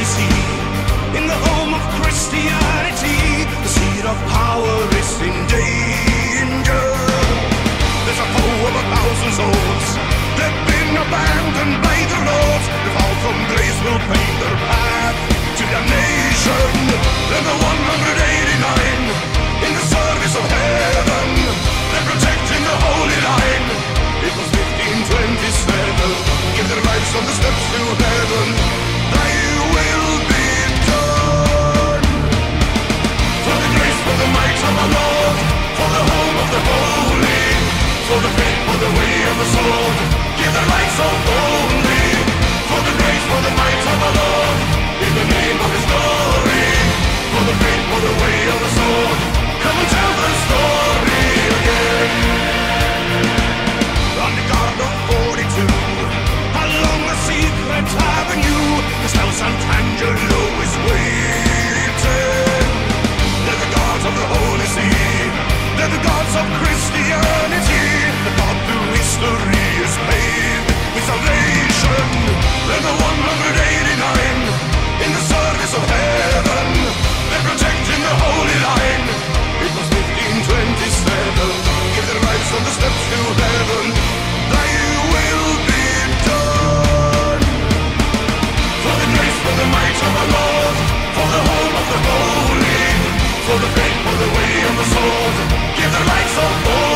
Holy See. In the home of Christianity, the seed of power is in danger. There's a foe of 1,000 souls. They've been abandoned by the Lord. The fall from grace will pave their path to damnation. They're the 189 in the service of heaven. They're protecting the holy line. It was 1527. Give their lives on the steps to heaven. Thy will be done. For the grace, for the might of the Lord, for the home of the holy, for the faith, for the way of the sword, give their lives so boldly. For the grace, for the might of the Lord, in the name of His glory, for the faith, for the way of the sword, come and tell the story again. On the guard of 42, along the secret avenue, the Sal Sant'Angelo is waiting. They're the gods of the Holy See. They're the gods of Christianity. The path through history is paved with salvation. They're the 189 in the service of heaven. They're protecting the holy line. It was 1527. Give their lives on the steps to heaven. Thy will be done. For the grace, for the might of the Lord, for the home of the holy, for the faith, for the way of the sword, give their lives so bold.